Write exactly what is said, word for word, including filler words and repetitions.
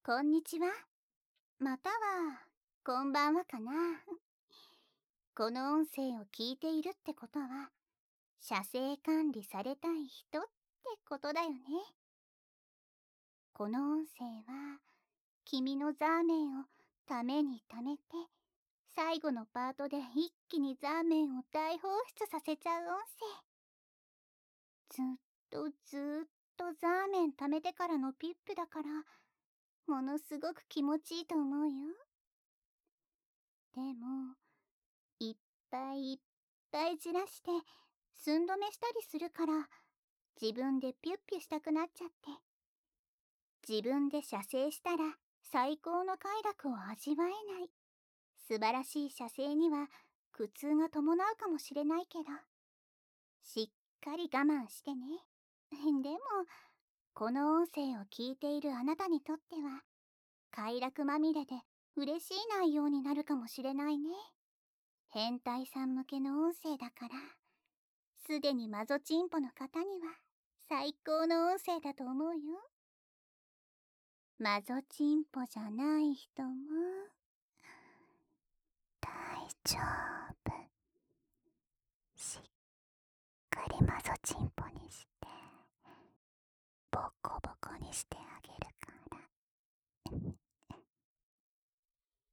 こんにちは。または、こんばんはかな。この音声を聞いているってことは、射精管理されたい人ってことだよね。この音声は、君のザーメンをためにためて、最後のパートで一気にザーメンを大放出させちゃう音声。ずっとずーっとザーメン溜めてからのピップだから、ものすごく気持ちいいと思うよ。でも、いっぱいいっぱいじらして寸止めしたりするから、自分でピュッピュしたくなっちゃって。自分で射精したら最高の快楽を味わえない。素晴らしい射精には苦痛が伴うかもしれないけど、しっかり我慢してね。でも、この音声を聞いているあなたにとっては、快楽まみれで嬉しい内容になるかもしれないね。変態さん向けの音声だから、すでにマゾチンポの方には最高の音声だと思うよ。マゾチンポじゃない人も大丈夫。しっかりマゾチンポにしてボコボコにしてあげるから。